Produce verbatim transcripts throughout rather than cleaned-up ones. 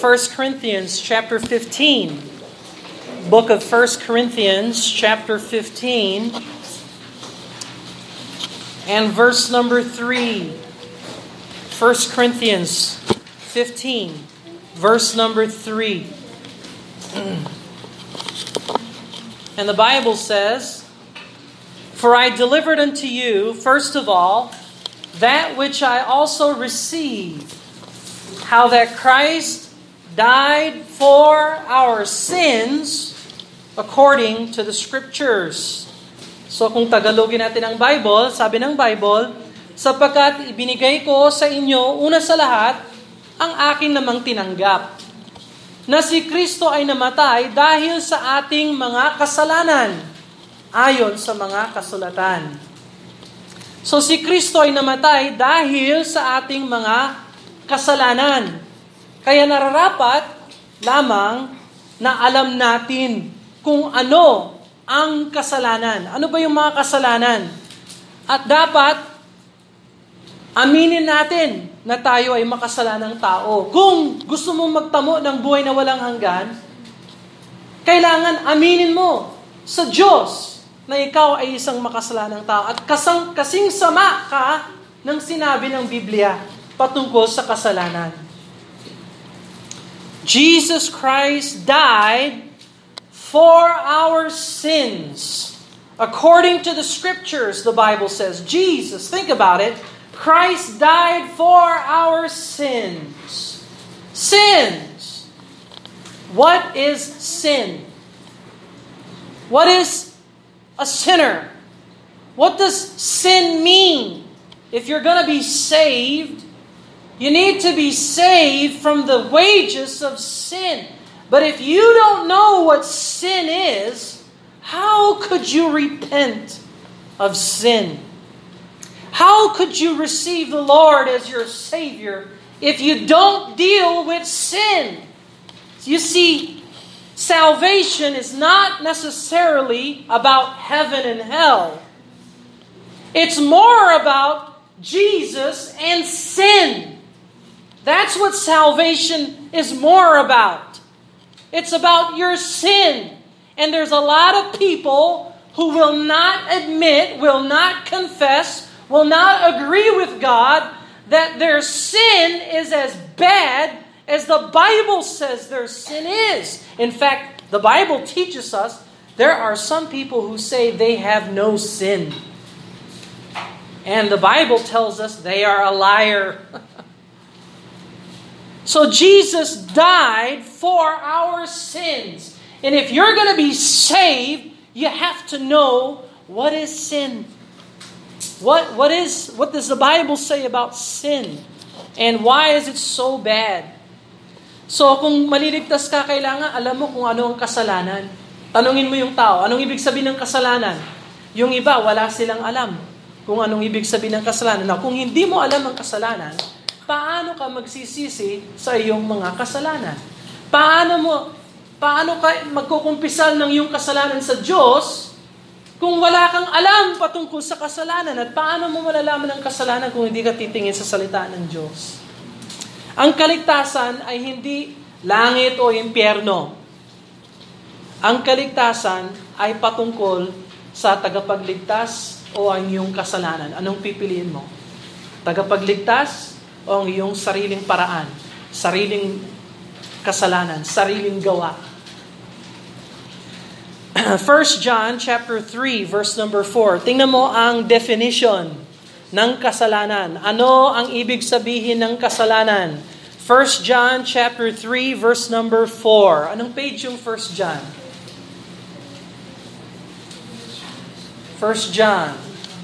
First Corinthians chapter fifteen. Book of First Corinthians chapter fifteen and verse number three. First Corinthians fifteen, verse number three. And the Bible says, "For I delivered unto you, first of all, that which I also received, how that Christ died for our sins according to the Scriptures." So kung Tagalogin natin ang Bible, sabi ng Bible, "Sapagkat ibinigay ko sa inyo, una sa lahat, ang akin namang tinanggap, na si Kristo ay namatay dahil sa ating mga kasalanan, ayon sa mga kasulatan." So si Kristo ay namatay dahil sa ating mga kasalanan. Kaya nararapat lamang na alam natin kung ano ang kasalanan. Ano ba yung mga kasalanan? At dapat aminin natin na tayo ay makasalanang tao. Kung gusto mong magtamo ng buhay na walang hanggan, kailangan aminin mo sa Diyos na ikaw ay isang makasalanang tao. At kasang, kasing sama ka ng sinabi ng Biblia patungkol sa kasalanan. Jesus Christ died for our sins. According to the Scriptures, the Bible says, Jesus, think about it, Christ died for our sins. Sins. What is sin? What is a sinner? What does sin mean? If you're going to be saved, you need to be saved from the wages of sin. But if you don't know what sin is, how could you repent of sin? How could you receive the Lord as your Savior if you don't deal with sin? You see, salvation is not necessarily about heaven and hell. It's more about Jesus and sin. That's what salvation is more about. It's about your sin. And there's a lot of people who will not admit, will not confess, will not agree with God that their sin is as bad as the Bible says their sin is. In fact, the Bible teaches us there are some people who say they have no sin. And the Bible tells us they are a liar. So Jesus died for our sins. And if you're going to be saved, you have to know what is sin. What what is what does the Bible say about sin? And why is it so bad? So kung maliligtas ka, kailangan alam mo kung ano ang kasalanan. Tanungin mo yung tao, anong ibig sabihin ng kasalanan? Yung iba, wala silang alam kung anong ibig sabihin ng kasalanan. Now, kung hindi mo alam ang kasalanan, paano ka magsisisi sa iyong mga kasalanan? Paano mo paano ka magkukumpisal ng iyong kasalanan sa Diyos kung wala kang alam patungkol sa kasalanan? At paano mo malalaman ang kasalanan kung hindi ka titingin sa salita ng Diyos? Ang kaligtasan ay hindi langit o impyerno. Ang kaligtasan ay patungkol sa tagapagligtas o ang iyong kasalanan. Anong pipiliin mo? Tagapagligtas o ang iyong sariling paraan, sariling kasalanan, sariling gawa? First John chapter three verse number four. Tingnan mo ang definition ng kasalanan. Ano ang ibig sabihin ng kasalanan? First John chapter three verse number four. Anong page yung First John? First John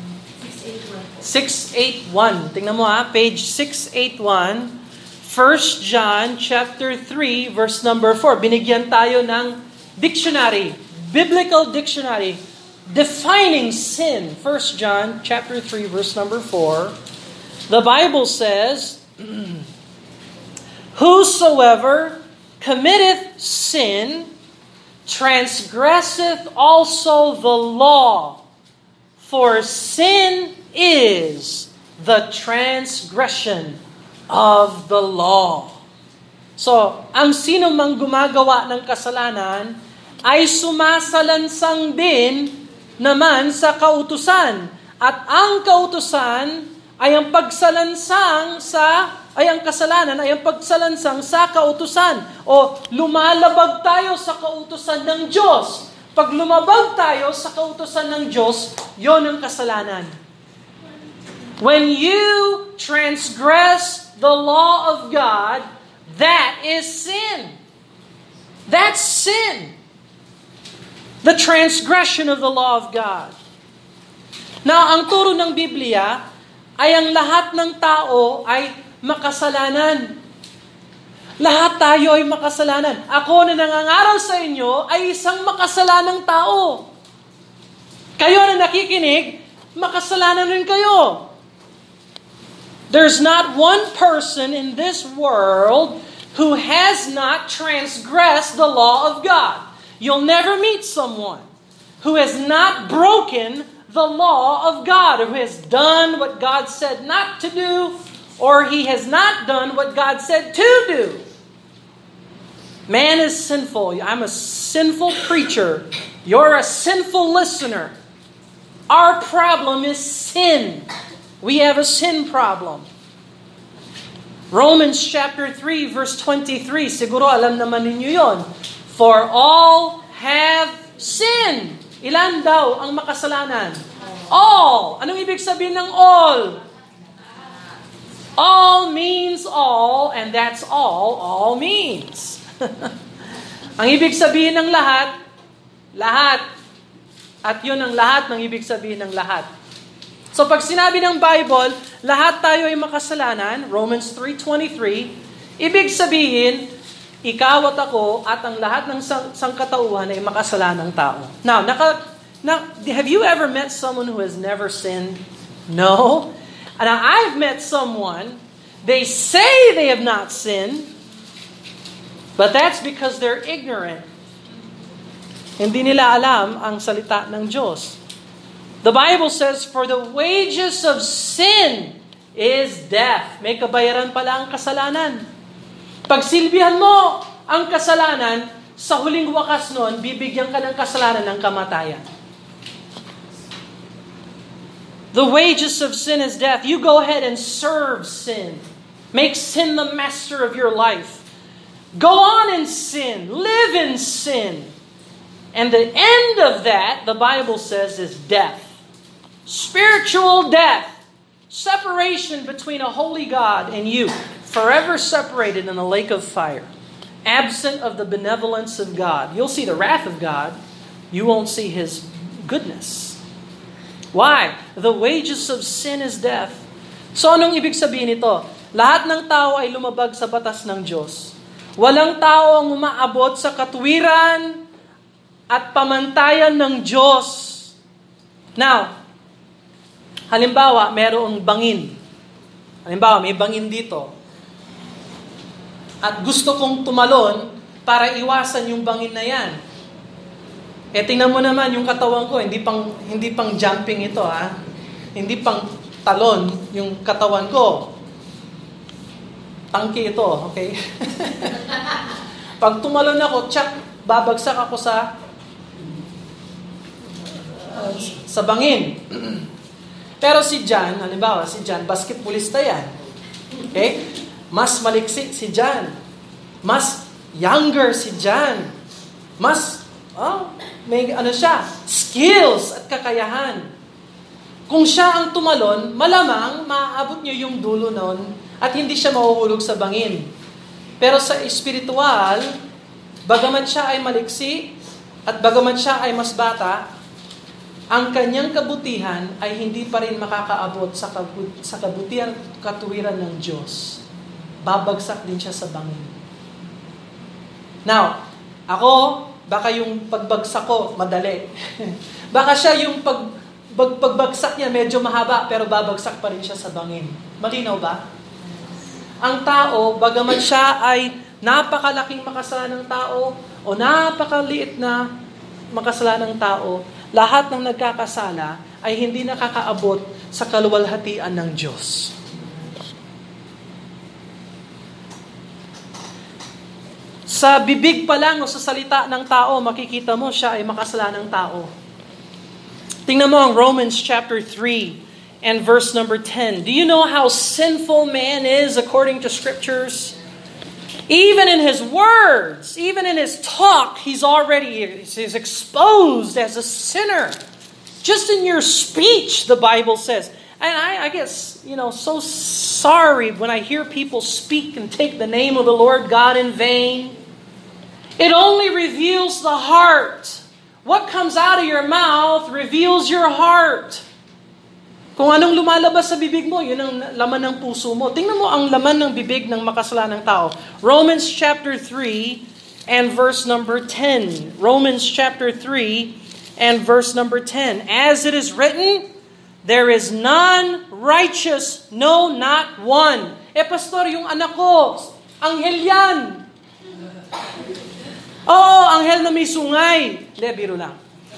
six eighty-one. Tingnan mo ha, page six eighty-one. First John chapter three verse number four. Binigyan tayo ng dictionary, biblical dictionary defining sin. First John chapter three verse number four. The Bible says, "Whosoever committeth sin transgresseth also the law, for sin is the transgression of the law." So, ang sino mang gumagawa ng kasalanan ay sumasalansang din naman sa kautusan. At ang kautusan ay ang pagsalansang sa, ay ang kasalanan ay ang pagsalansang sa kautusan. O lumalabag tayo sa kautusan ng Diyos. Pag lumabag tayo sa kautusan ng Diyos, yon ang kasalanan. When you transgress the law of God, that is sin. That's sin. The transgression of the law of God. Now, ang turo ng Biblia ay ang lahat ng tao ay makasalanan. Lahat tayo ay makasalanan. Ako na nangangaral sa inyo ay isang makasalanang tao. Kayo na nakikinig, makasalanan rin kayo. There's not one person in this world who has not transgressed the law of God. You'll never meet someone who has not broken the law of God, who has done what God said not to do, or he has not done what God said to do. Man is sinful. I'm a sinful preacher. You're a sinful listener. Our problem is sin. We have a sin problem. Romans chapter three verse twenty-three, siguro alam naman ninyo yon. For all have sinned. Ilan daw ang makasalanan? All. Anong ibig sabihin ng all? All means all, and that's all all means. Ang ibig sabihin ng lahat, lahat. At yun ang lahat ng ibig sabihin ng lahat. So pag sinabi ng Bible, lahat tayo ay makasalanan, Romans three twenty-three, ibig sabihin, ikaw at ako at ang lahat ng sang- sangkatauhan ay makasalanang tao. Now, naka, now, have you ever met someone who has never sinned? No. Now, I've met someone, they say they have not sinned, but that's because they're ignorant. Hindi nila alam ang salita ng Diyos. The Bible says, for the wages of sin is death. May kabayaran pala ang kasalanan. Pagsilbihan mo ang kasalanan, sa huling wakas nun, bibigyan ka ng kasalanan ng kamatayan. The wages of sin is death. You go ahead and serve sin. Make sin the master of your life. Go on in sin. Live in sin. And the end of that, the Bible says, is death. Spiritual death. Separation between a holy God and you. Forever separated in a lake of fire. Absent of the benevolence of God. You'll see the wrath of God. You won't see His goodness. Why? The wages of sin is death. So anong ibig sabihin nito? Lahat ng tao ay lumabag sa batas ng Diyos. Walang tao ang umaabot sa katuwiran at pamantayan ng Diyos. Now, halimbawa, merong bangin. Halimbawa, may bangin dito. At gusto kong tumalon para iwasan yung bangin na yan. Eh, tingnan mo naman yung katawan ko, hindi pang, hindi pang jumping ito, ha? Hindi pang talon yung katawan ko. Tangki ito, okay? Pag tumalon ako, tsak, babagsak ako sa uh, sa bangin. Pero si John, halimbawa, si John, basketballista yan. Okay? Mas maliksik si John. Mas younger si John. Mas, oh, may ano siya, skills at kakayahan. Kung siya ang tumalon, malamang maaabot niyo yung dulo nun at hindi siya mahuhulog sa bangin. Pero sa espiritual, bagaman siya ay maliksi at bagaman siya ay mas bata, ang kanyang kabutihan ay hindi pa rin makakaabot sa, kabut- sa kabutihan at katuwiran ng Diyos. Babagsak din siya sa bangin. Now, ako, baka yung pagbagsak ko, madali. Baka siya yung pag, pag, pagbagsak niya medyo mahaba, pero babagsak pa rin siya sa bangin. Malinaw ba? Ang tao, bagaman siya ay napakalaking makasalanang tao o napakaliit na makasalanang tao, lahat ng nagkakasala ay hindi nakakaabot sa kaluwalhatian ng Diyos. Sa bibig pa lang o sa salita ng tao, makikita mo siya ay makasalanang tao. Tingnan mo ang Romans chapter three and verse number ten. Do you know how sinful man is according to scriptures? Even in his words, even in his talk, he's already he's exposed as a sinner. Just in your speech, the Bible says. And I, I guess, you know, so sorry when I hear people speak and take the name of the Lord God in vain. It only reveals the heart. What comes out of your mouth reveals your heart. Kung anong lumalabas sa bibig mo, yun ang laman ng puso mo. Tingnan mo ang laman ng bibig ng makasalanang tao. Romans chapter three and verse number ten. Romans chapter three and verse number ten. As it is written, there is none righteous, no, not one. Eh, pastor, yung anak ko, anghel yan. Oo, anghel na may sungay. Hindi, biro lang.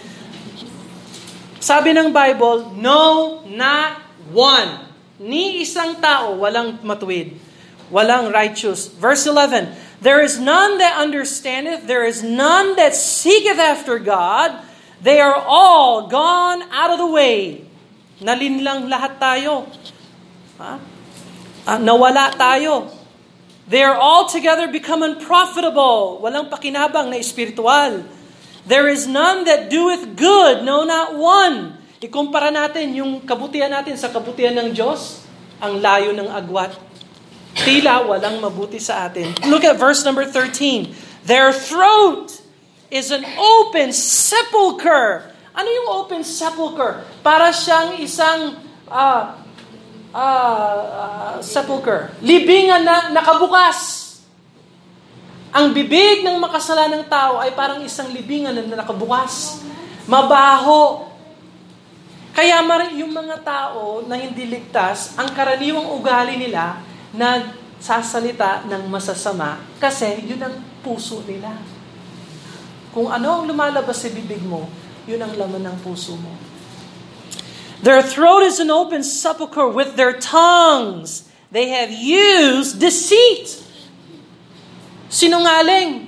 Sabi ng Bible, no, not one. Ni isang tao, walang matuwid. Walang righteous. Verse eleven, there is none that understandeth, there is none that seeketh after God. They are all gone out of the way. Nalinlang lahat tayo. Ha? Ah, nawala tayo. They are all together become unprofitable. Walang pakinabang na espiritual. There is none that doeth good, no, not one. Ikumpara natin yung kabutihan natin sa kabutihan ng Diyos, ang layo ng agwat. Tila walang mabuti sa atin. Look at verse number thirteen. Their throat is an open sepulcher. Ano yung open sepulcher? Para siyang isang uh, uh, uh, sepulcher. Libingan na nakabukas. Ang bibig ng makasalanang tao ay parang isang libingan na nakabukas. Mabaho. Kaya yung mga tao na hindi ligtas, ang karaniwang ugali nila nagsasalita ng masasama kasi yun ang puso nila. Kung ano ang lumalabas sa bibig mo, yun ang laman ng puso mo. Their throat is an open sepulcher. With their tongues they have used deceit. Sinungaling.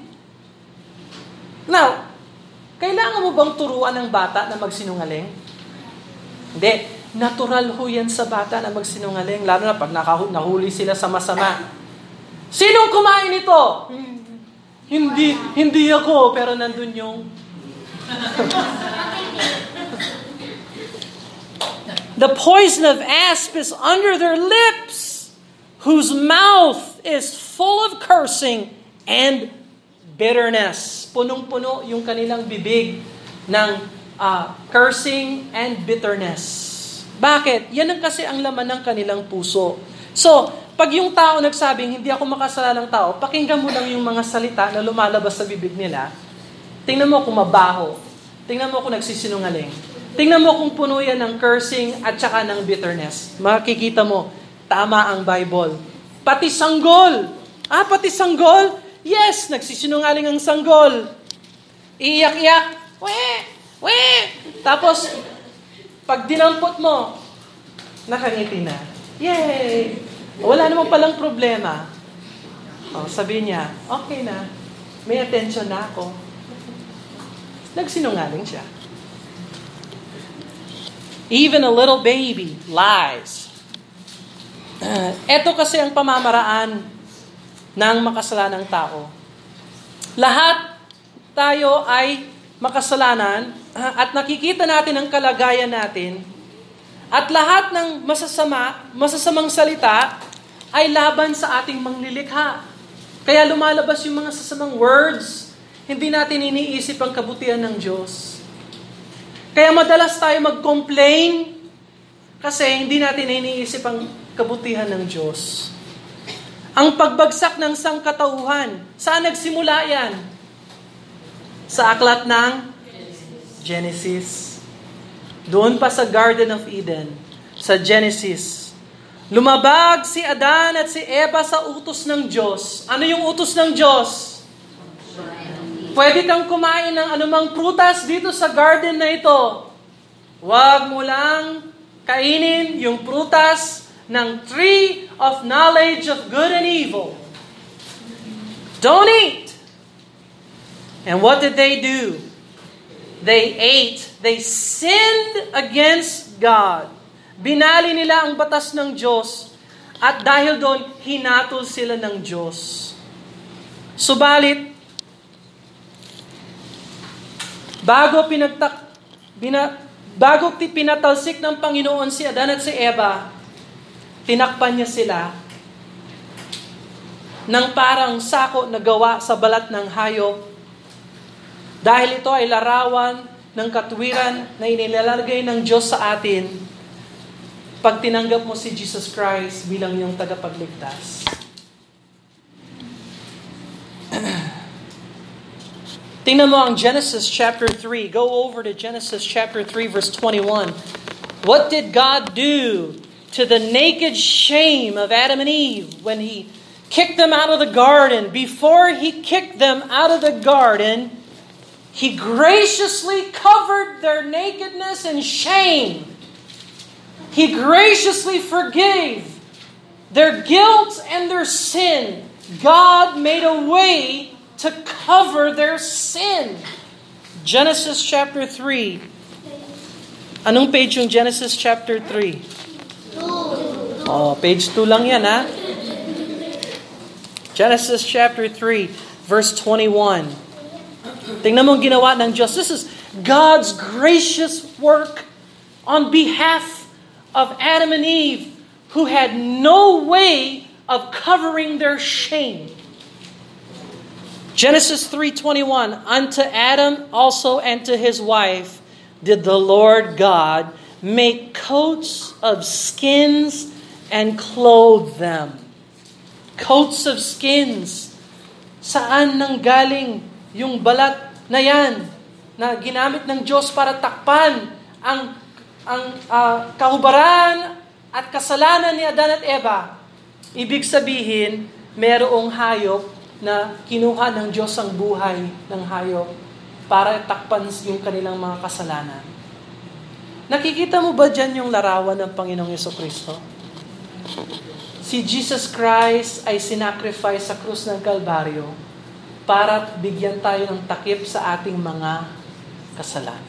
Now, kailangan mo bang turuan ng bata na magsinungaling? Hindi. Natural ho yan sa bata na magsinungaling, lalo na pag nahuli sila sa masama. Sinong kumain ito? Hindi, hindi ako, pero nandun yung... The poison of asp is under their lips, whose mouth is full of cursing and bitterness. Punong-puno yung kanilang bibig ng uh, cursing and bitterness. Bakit? Yan ang kasi ang laman ng kanilang puso. So, pag yung tao nagsabing, hindi ako makasalanang tao, pakinggan mo lang yung mga salita na lumalabas sa bibig nila. Tingnan mo kung mabaho. Tingnan mo kung nagsisinungaling. Tingnan mo kung puno yan ng cursing at saka ng bitterness. Makikita mo, tama ang Bible. Pati sanggol. Ah, pati sanggol? Yes, nagsisinungaling ang sanggol. Iyak-iyak. Weh! Weh! Tapos, pag dinampot mo, nakangiti na. Yay! Wala naman palang problema. Oh, sabi niya, okay na. May attention na ako. Nagsinungaling siya. Even a little baby lies. Uh, eto kasi ang pamamaraan ng makasalanang tao. Lahat tayo ay makasalanan uh, at nakikita natin ang kalagayan natin at lahat ng masasama, masasamang salita ay laban sa ating manglilikha. Kaya lumalabas yung mga sasamang words, hindi natin iniisip ang kabutihan ng Diyos. Kaya madalas tayo mag-complain kasi hindi natin iniisip ang kabutihan ng Diyos. Ang pagbagsak ng sangkatauhan, saan nagsimula yan? Sa aklat ng Genesis. Doon pa sa Garden of Eden, sa Genesis. Lumabag si Adan at si Eva sa utos ng Diyos. Ano yung utos ng Diyos? Pwede kang kumain ng anumang prutas dito sa garden na ito. Huwag mo lang kainin yung prutas ng tree of knowledge of good and evil. Don't eat. And what did they do? They ate. They sinned against God. Binali nila ang batas ng Diyos. At dahil doon, hinatol sila ng Diyos. Subalit, bago pinagtak, bina, bago pinatalsik ng Panginoon si Adan at si Eva, tinakpan niya sila ng parang sako na gawa sa balat ng hayop. Dahil ito ay larawan ng katwiran na inilalagay ng Diyos sa atin pag tinanggap mo si Jesus Christ bilang iyong tagapagligtas. Tingnan mo ang Genesis chapter three. Go over to Genesis chapter three verse twenty-one. What did God do to the naked shame of Adam and Eve when He kicked them out of the garden? Before He kicked them out of the garden, He graciously covered their nakedness and shame. He graciously forgave their guilt and their sin. God made a way to cover their sin. Genesis chapter three. Anong page yung Genesis chapter three? Oh, page two lang yan, ha? Genesis chapter three, verse twenty-one. Tingnan mo ang ginawa ng Diyos. This is God's gracious work on behalf of Adam and Eve, who had no way of covering their shame. Genesis three twenty-one, unto Adam also and to his wife did the Lord God make coats of skins and clothe them. Coats of skins. Saan nanggaling yung balat na yan na ginamit ng Diyos para takpan ang ang uh, kahubaran at kasalanan ni Adan at Eva? Ibig sabihin, merong hayop na kinuha ng Diyos ang buhay ng hayop para takpan yung kanilang mga kasalanan. Nakikita mo ba dyan yung larawan ng Panginoong Jesucristo? Si Jesus Christ ay sinacrifice sa krus ng Kalbaryo para bigyan tayo ng takip sa ating mga kasalanan.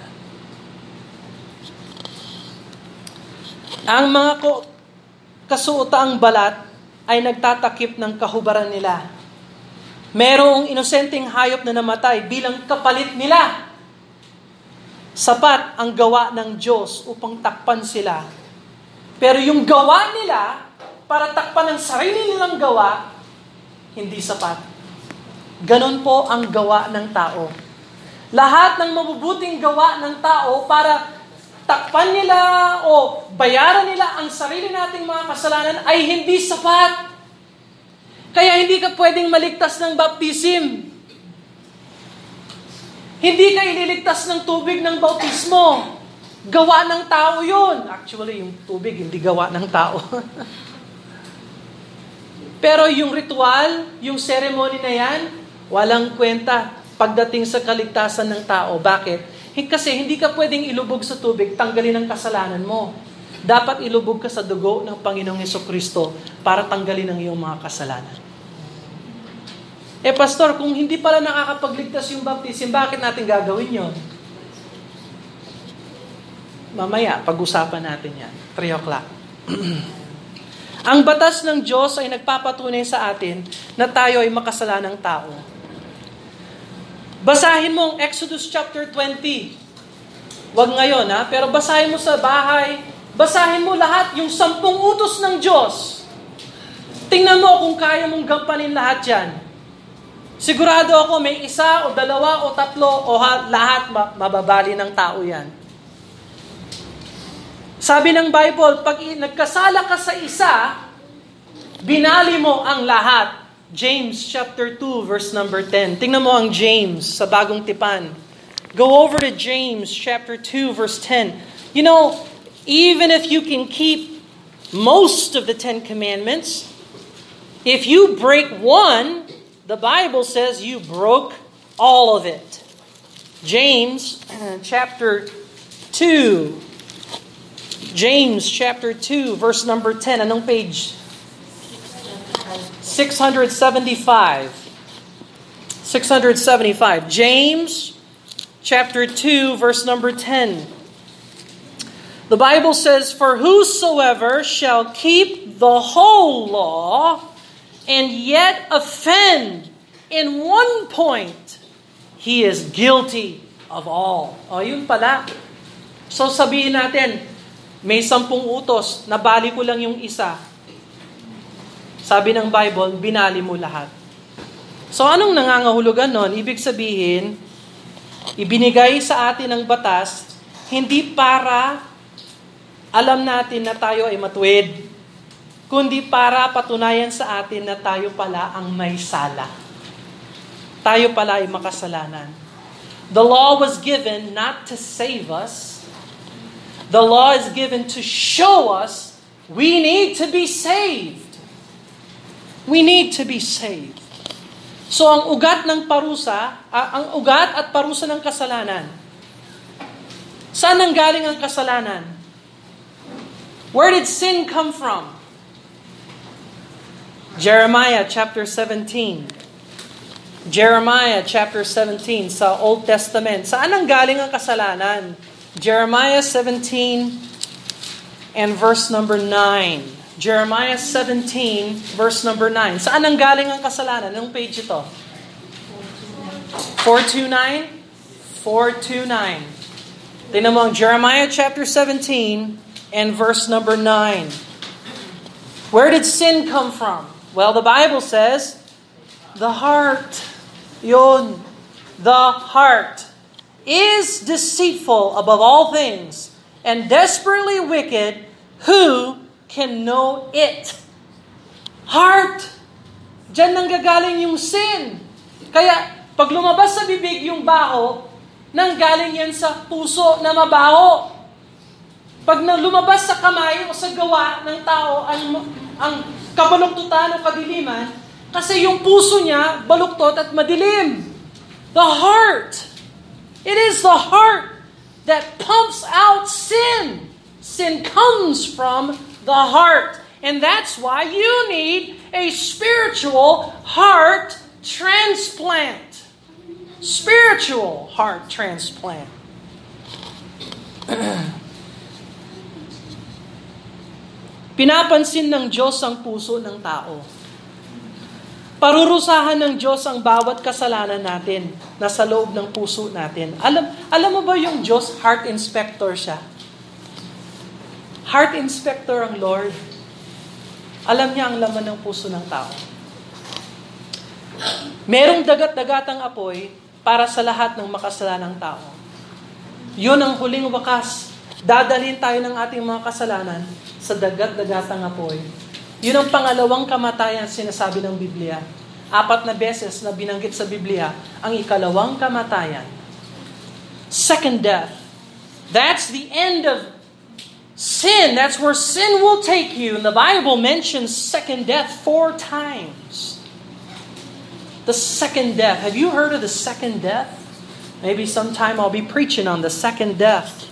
Ang mga kasuotaang balat ay nagtatakip ng kahubaran nila. Merong inosenteng hayop na namatay bilang kapalit nila. Sapat ang gawa ng Diyos upang takpan sila. Pero yung gawa nila para takpan ang sarili nilang gawa, hindi sapat. Ganon po ang gawa ng tao. Lahat ng mabubuting gawa ng tao para takpan nila o bayaran nila ang sarili nating mga kasalanan ay hindi sapat. Kaya hindi ka pwedeng maligtas ng baptism. Hindi ka ililigtas ng tubig ng bautismo. Gawa ng tao yun. Actually, yung tubig hindi gawa ng tao. Pero yung ritual, yung ceremony na yan, walang kwenta pagdating sa kaligtasan ng tao. Bakit? Kasi hindi ka pwedeng ilubog sa tubig, tanggalin ang kasalanan mo. Dapat ilubog ka sa dugo ng Panginoong Jesucristo para tanggalin ang iyong mga kasalanan. Eh pastor, kung hindi pala nakakapagligtas yung baptism, bakit natin gagawin yon? Mamaya, pag-usapan natin yan. three o'clock. Ang batas ng Diyos ay nagpapatunay sa atin na tayo ay makasalanang tao. Basahin mo ang Exodus chapter twenty. Wag ngayon, ha? Pero basahin mo sa bahay. Basahin mo lahat, yung sampung utos ng Diyos. Tingnan mo kung kaya mong gampanin lahat yan. Sigurado ako may isa o dalawa o tatlo o ha, lahat mababali ng tao yan. Sabi ng Bible, pag nagkasala ka sa isa, binali mo ang lahat. James chapter two verse number ten. Tingnan mo ang James sa Bagong Tipan. Go over to James chapter two verse ten. You know, even if you can keep most of the Ten Commandments, if you break one, the Bible says you broke all of it. James uh, chapter two. James chapter two verse number ten. Anong page? six seventy-five. six seventy-five. James chapter two, verse number ten. The Bible says, "For whosoever shall keep the whole law and yet offend in one point, he is guilty of all." O, yun pala. So sabihin natin, may sampung utos, nabali ko lang yung isa. Sabi ng Bible, binali mo lahat. So anong nangangahulugan nun? Ibig sabihin, ibinigay sa atin ng batas, hindi para alam natin na tayo ay matuwid, kundi para patunayan sa atin na tayo pala ang may sala. Tayo pala ay makasalanan. The law was given not to save us. The law is given to show us we need to be saved. We need to be saved. So ang ugat ng parusa, uh, ang ugat at parusa ng kasalanan. Saan nanggaling ang kasalanan? Where did sin come from? Jeremiah chapter seventeen. Jeremiah chapter seventeen sa Old Testament. Saan nanggaling ang kasalanan? Jeremiah seventeen and verse number nine. Jeremiah seventeen, verse number nine. Saan nanggaling ang kasalanan? Anong page ito? four twenty-nine? four twenty-nine. Tingnan mo ang Jeremiah chapter seventeen and verse number nine. Where did sin come from? Well, the Bible says, the heart, yun, the heart is deceitful above all things and desperately wicked. Who can know it? Heart. Diyan nanggagaling yung sin. Kaya, pag lumabas sa bibig yung baho, nanggaling yan sa puso na mabaho. Pag lumabas sa kamay o sa gawa ng tao ang, ang kabaluktutan o kadiliman, kasi yung puso niya baluktot at madilim. The heart. It is the heart that pumps out sin. Sin comes from the heart. And that's why you need a spiritual heart transplant. Spiritual heart transplant. Pinapansin ng Diyos ang puso ng tao. Parurusahan ng Diyos ang bawat kasalanan natin na sa loob ng puso natin. Alam, alam mo ba yung Diyos, heart inspector siya? Heart inspector ang Lord. Alam niya ang laman ng puso ng tao. Merong dagat-dagatang apoy para sa lahat ng makasalanang tao. Yun ang huling wakas. Dadalhin tayo ng ating mga kasalanan sa dagat-dagatang apoy. Yun ang pangalawang kamatayan sinasabi ng Biblia. Apat na beses na binanggit sa Biblia ang ikalawang kamatayan. Second death. That's the end of sin. That's where sin will take you. And the Bible mentions second death four times. The second death. Have you heard of the second death? Maybe sometime I'll be preaching on the second death.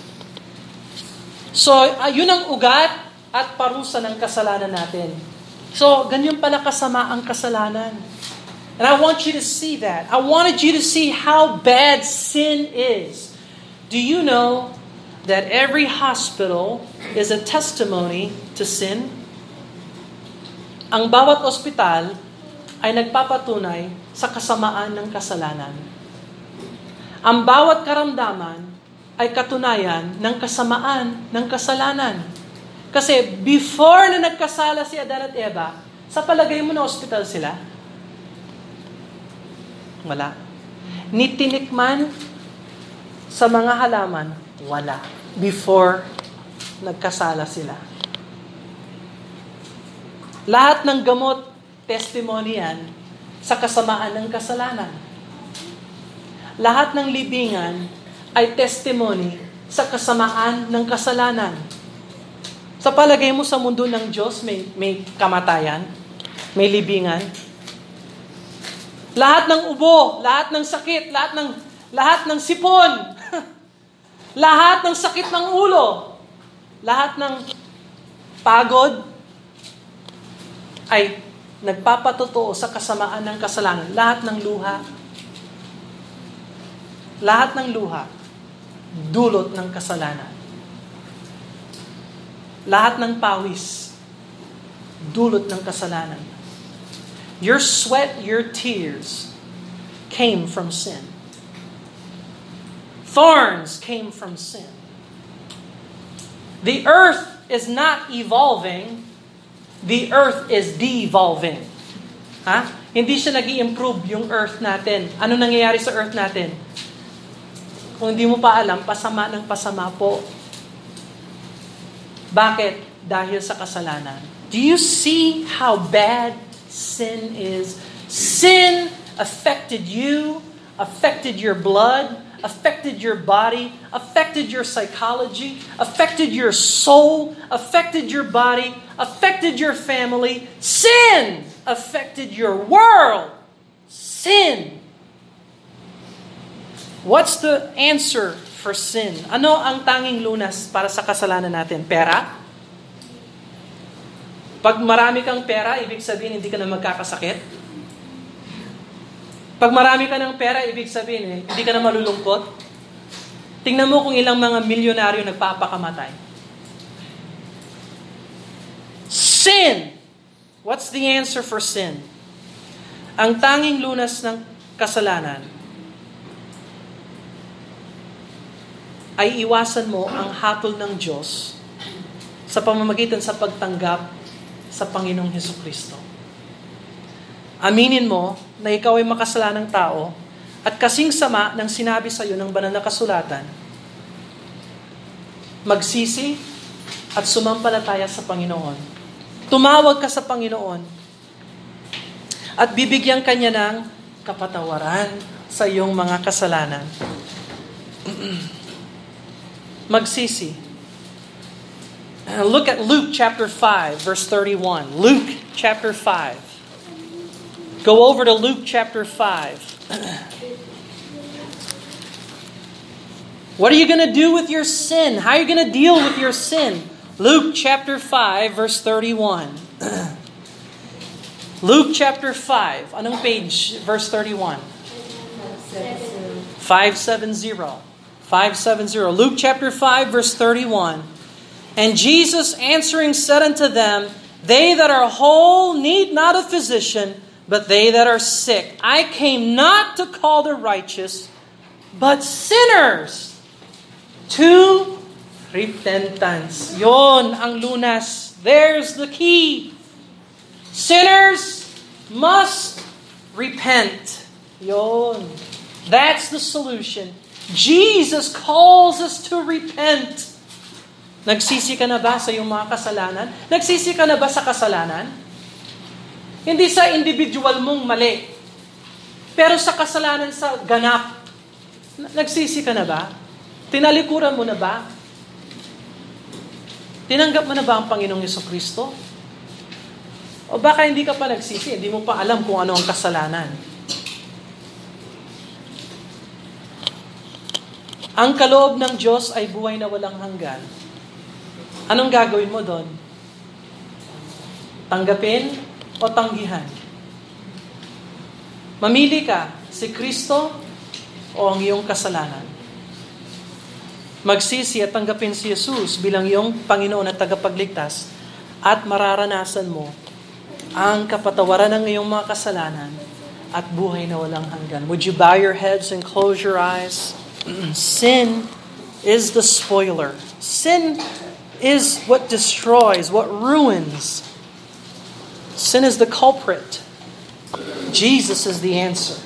So, uh, yun ang ugat at parusa ng kasalanan natin. So, ganyan pala kasama ang kasalanan. And I want you to see that. I wanted you to see how bad sin is. Do you know that every hospital is a testimony to sin? Ang bawat ospital ay nagpapatunay sa kasamaan ng kasalanan. Ang bawat karamdaman ay katunayan ng kasamaan ng kasalanan. Kasi before na nagkasala si Adan at Eva, sa palagay mo na ospital sila? Wala. Ni tinikman sa mga halaman, wala. Before nagkasala sila. Lahat ng gamot, testimony yan sa kasamaan ng kasalanan. Lahat ng libingan ay testimony sa kasamaan ng kasalanan. Sa palagay mo sa mundo ng Diyos, may, may kamatayan, may libingan. Lahat ng ubo, lahat ng sakit, lahat ng, lahat ng sipon, lahat ng sakit ng ulo, lahat ng pagod, ay nagpapatotoo sa kasamaan ng kasalanan. Lahat ng luha, lahat ng luha, dulot ng kasalanan. Lahat ng pawis, dulot ng kasalanan. Your sweat, your tears came from sin. Thorns came from sin. The earth is not evolving, the earth is devolving. Ha? Hindi siya nag-i-improve yung earth natin. Ano nangyayari sa earth natin? Kung hindi mo pa alam, pasama ng pasama po. Bakit? Dahil sa kasalanan. Do you see how bad sin is? Sin affected you, affected your blood, affected your body, affected your psychology, affected your soul, affected your body, affected your family. Sin affected your world. Sin. What's the answer for sin? Ano ang tanging lunas para sa kasalanan natin? Pera? Pag marami kang pera, ibig sabihin hindi ka na magkakasakit? Pag marami ka ng pera, ibig sabihin eh, hindi ka na malulungkot? Tingnan mo kung ilang mga milyonaryo nagpapakamatay. Sin! What's the answer for sin? Ang tanging lunas ng kasalanan ay iwasan mo ang hatol ng Diyos sa pamamagitan sa pagtanggap sa Panginoong Hesukristo. Aminin mo na ikaw ay makasalanang tao at kasing sama ng sinabi sa iyo ng banal na kasulatan, magsisi at sumampalataya sa Panginoon. Tumawag ka sa Panginoon at bibigyan ka niya ng kapatawaran sa iyong mga kasalanan. Magsisi. Uh, look at Luke chapter five, verse thirty-one. Luke chapter five. Go over to Luke chapter five. What are you going to do with your sin? How are you going to deal with your sin? Luke chapter five, verse thirty-one. Luke chapter five. Anong page? Verse thirty-one. five seventy. five seventy. Luke chapter five, verse thirty-one. And Jesus answering said unto them, they that are whole need not a physician, but they that are sick. I came not to call the righteous, but sinners to repentance. Yon ang lunas. There's the key. Sinners must repent. Yon. That's the solution. Jesus calls us to repent. Nagsisi ka na ba sa iyong mga kasalanan? Nagsisi ka na ba sa kasalanan? Hindi sa individual mong mali, pero sa kasalanan sa ganap. Nagsisi ka na ba? Tinalikuran mo na ba? Tinanggap mo na ba ang Panginoong Hesukristo? O baka hindi ka pa nagsisi, hindi mo pa alam kung ano ang kasalanan. Ang kaloob ng Diyos ay buhay na walang hanggan. Anong gagawin mo doon? Tanggapin o tanggihan? Mamili ka, si Kristo o ang iyong kasalanan. Magsisi at tanggapin si Jesus bilang iyong Panginoon at tagapagligtas at mararanasan mo ang kapatawaran ng iyong mga kasalanan at buhay na walang hanggan. Would you bow your heads and close your eyes? Sin is the spoiler. Sin is what destroys, what ruins. Sin is the culprit. Jesus is the answer.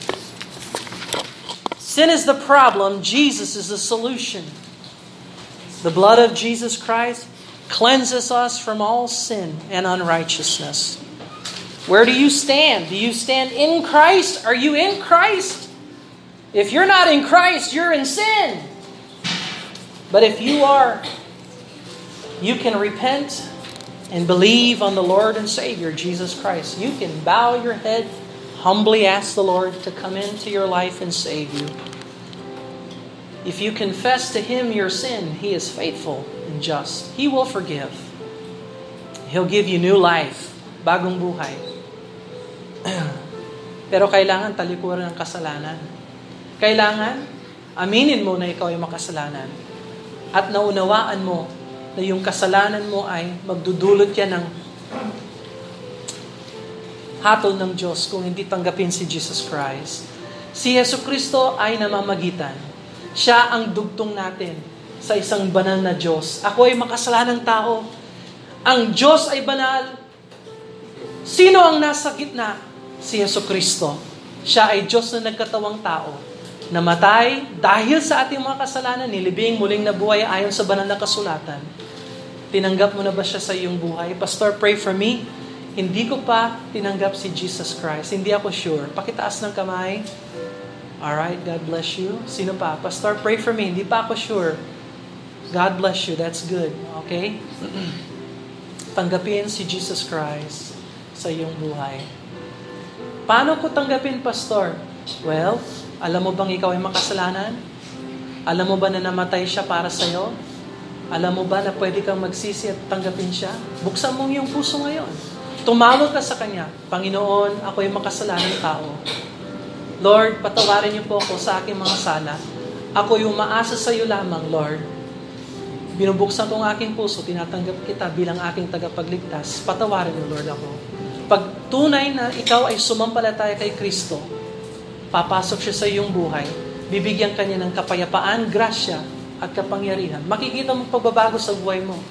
Sin is the problem. Jesus is the solution. The blood of Jesus Christ cleanses us from all sin and unrighteousness. Where do you stand? Do you stand in Christ? Are you in Christ? If you're not in Christ, you're in sin. But if you are, you can repent and believe on the Lord and Savior, Jesus Christ. You can bow your head, humbly ask the Lord to come into your life and save you. If you confess to Him your sin, He is faithful and just. He will forgive. He'll give you new life, bagong buhay. Pero kailangan talikuran ng kasalanan. Kailangan aminin mo na ikaw ay makasalanan. At naunawaan mo na yung kasalanan mo ay magdudulot yan ng hatol ng Diyos kung hindi tanggapin si Jesus Christ. Si Yesu Kristo ay namamagitan. Siya ang dugtong natin sa isang banal na Diyos. Ako ay makasalanang tao. Ang Diyos ay banal. Sino ang nasa gitna? Si Yesu Kristo. Siya ay Diyos na nagkatawang tao. Namatay dahil sa ating mga kasalanan, nilibing muling nabuhay ayon sa banal na kasulatan. Tinanggap mo na ba siya sa iyong buhay? Pastor, pray for me. Hindi ko pa tinanggap si Jesus Christ. Hindi ako sure. Pakitaas ng kamay. Alright, God bless you. Sino pa? Pastor, pray for me. Hindi pa ako sure. God bless you. That's good. Okay? Tanggapin si Jesus Christ sa iyong buhay. Paano ko tanggapin, Pastor? Well, alam mo bang ikaw ay makasalanan? Alam mo ba na namatay siya para sa iyo? Alam mo ba na pwede kang magsisi at tanggapin siya? Buksan mo iyong puso ngayon. Tumawag ka sa Kanya. Panginoon, ako ay makasalanang tao. Lord, patawarin niyo po ako sa aking mga sala. Ako yung umaasa sa iyo lamang, Lord. Binubuksan ko ang aking puso, tinatanggap kita bilang aking tagapagligtas. Patawarin niyo, Lord, ako. Pag tunay na ikaw ay sumampalataya kay Kristo, papasok siya sa iyong buhay, bibigyan ka niya ng kapayapaan, grasya, at kapangyarihan. Makikita mo pagbabago sa buhay mo.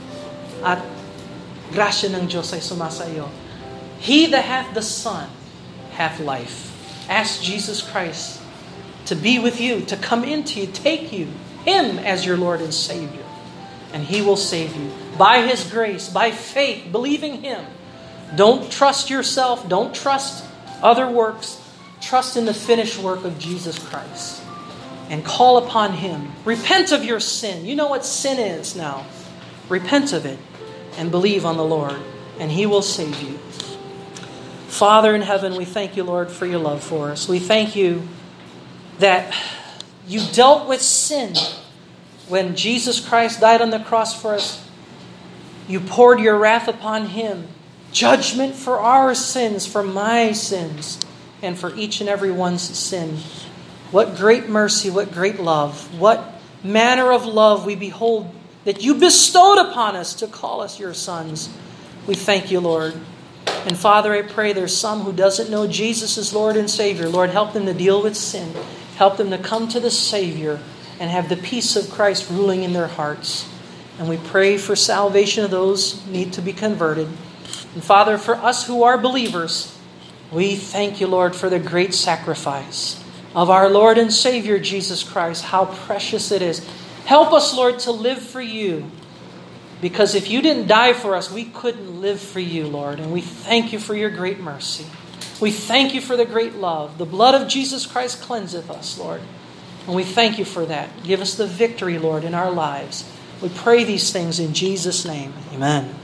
At grasya ng Diyos ay sumasa iyo. He that hath the Son hath life. Ask Jesus Christ to be with you, to come into you, take you, Him as your Lord and Savior. And He will save you. By His grace, by faith, believing Him. Don't trust yourself. Don't trust other works. Trust in the finished work of Jesus Christ. And call upon Him. Repent of your sin. You know what sin is now. Repent of it. And believe on the Lord. And He will save you. Father in heaven, we thank you, Lord, for your love for us. We thank you that you dealt with sin when Jesus Christ died on the cross for us. You poured your wrath upon Him. Judgment for our sins, for my sins, and for each and every one's sin. What great mercy, what great love, what manner of love we behold that you bestowed upon us to call us your sons. We thank you, Lord. And Father, I pray there's some who doesn't know Jesus as Lord and Savior. Lord, help them to deal with sin. Help them to come to the Savior and have the peace of Christ ruling in their hearts. And we pray for salvation of those who need to be converted. And Father, for us who are believers, we thank you, Lord, for the great sacrifice of our Lord and Savior, Jesus Christ. How precious it is. Help us, Lord, to live for you. Because if you didn't die for us, we couldn't live for you, Lord. And we thank you for your great mercy. We thank you for the great love. The blood of Jesus Christ cleanseth us, Lord. And we thank you for that. Give us the victory, Lord, in our lives. We pray these things in Jesus' name. Amen.